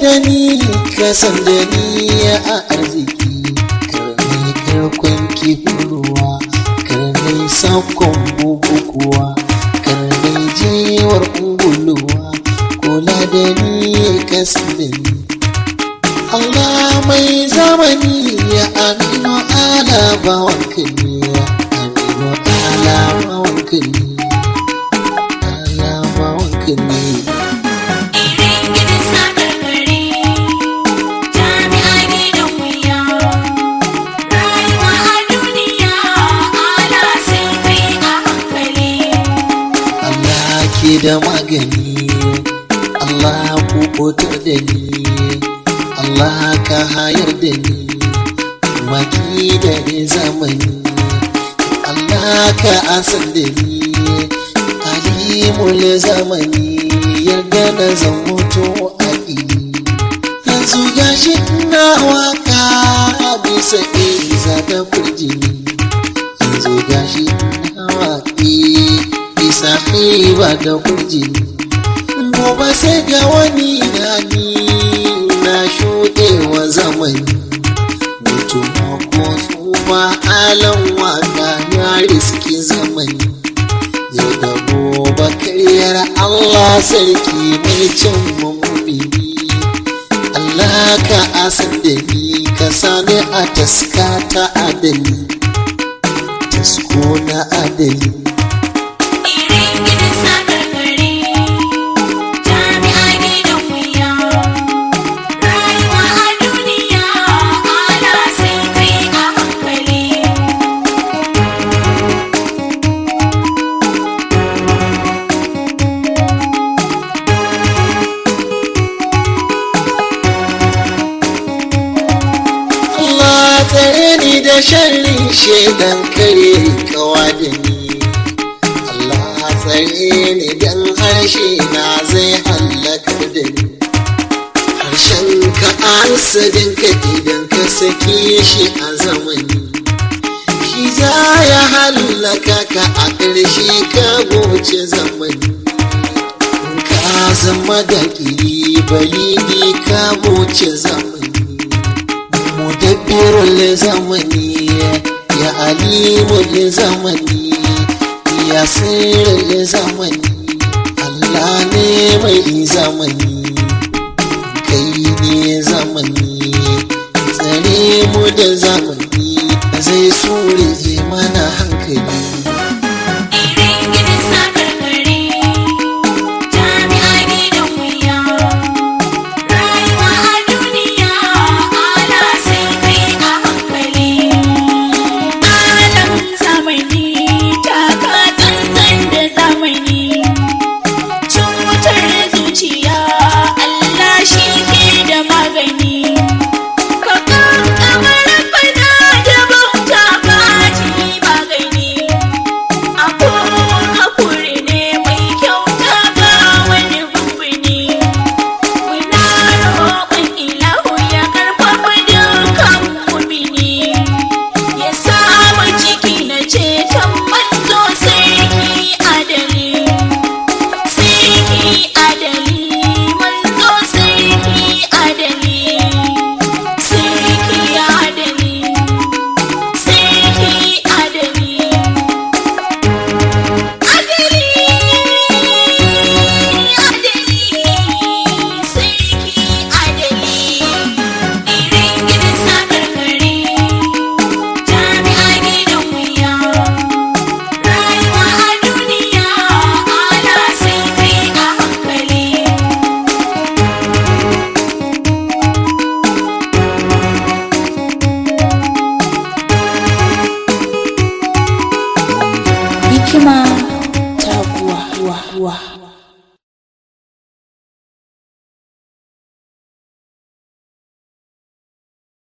da ni ka san da ni a arziki, karnai karkon kifin ruwa, karnai sakon bukukuwa, karnai jewar unguluwa, kula da ni ka san da ni. Allah mai zamani ya aminu ala bawanka ne, aminu ala bawanka ne, ala bawanka ne. Da magani Allah ku kotar da ni, Allah ka hayar da ni maki da ni zamani, Allah ka asar da ni alimul zamani, yarda na zan mutu a ili. Yanzu gashi ina waka bisa iza da kurjini, yanzu gashi ina waki bisa hiba da kurjini, gobe sai ga wani nani na shuɗewa zamani, mutuwa ko tsufa alan waka ya riski zamani, yau da gobe karyar Allah sarki mai cin mummuni. Allah ka asar da ni ka sani a taska ta adali, tasko na adali. Tsare ni da sharrin shedan kare kawa da ni, Allah tsare ni dan harshe na zai hallakar da ni. Harshen ka asadin ka idan ka sake shi a zamani, shi za ya hallaka ka a ƙarshe ka goce zamani. Ka zama da ƙiri balidi ka goce zamani, mudabbirul zamani ya alimul zamani ya sirrul zamani, Allah ne mai zamani kai ne zamani, tsare mu da zamani zai sure mana hankali. Hikima ta kuwa.